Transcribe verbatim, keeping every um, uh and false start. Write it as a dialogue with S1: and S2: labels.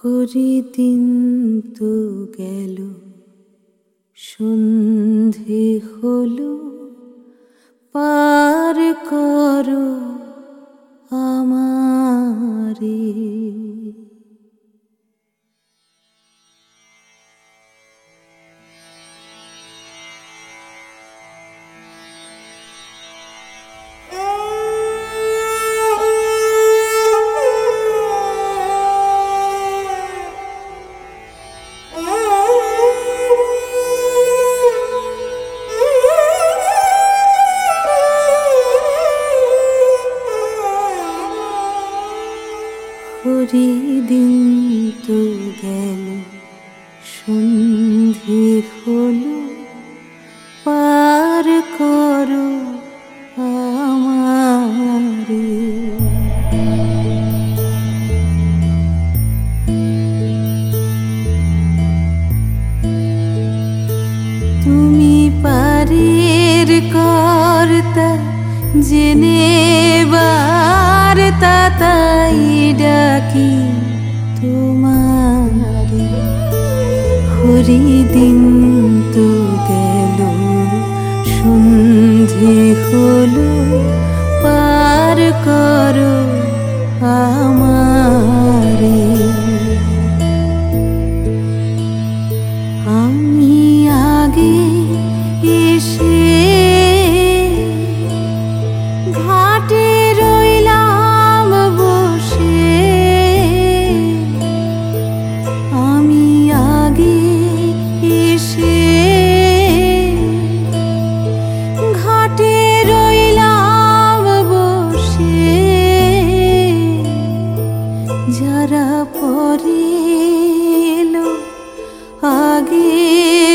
S1: হরিদিন তো গেল, সন্ধে হলো, পার করো আমারে। হরিদিন তো গেল, সন্ধে হলো, পার করো আমারে। তুমি পারের কর্তা, জেনে বার্তা, তাই ডাকি তোমারে। হরিদিন তো গেল, সন্ধে হলো, পার করো আমারে। আমি আগে এসে ঘাটে রইলাম বসে, আমি আগে এসে ঘাটে রইলাম বসে। যারা পরে এলো আগে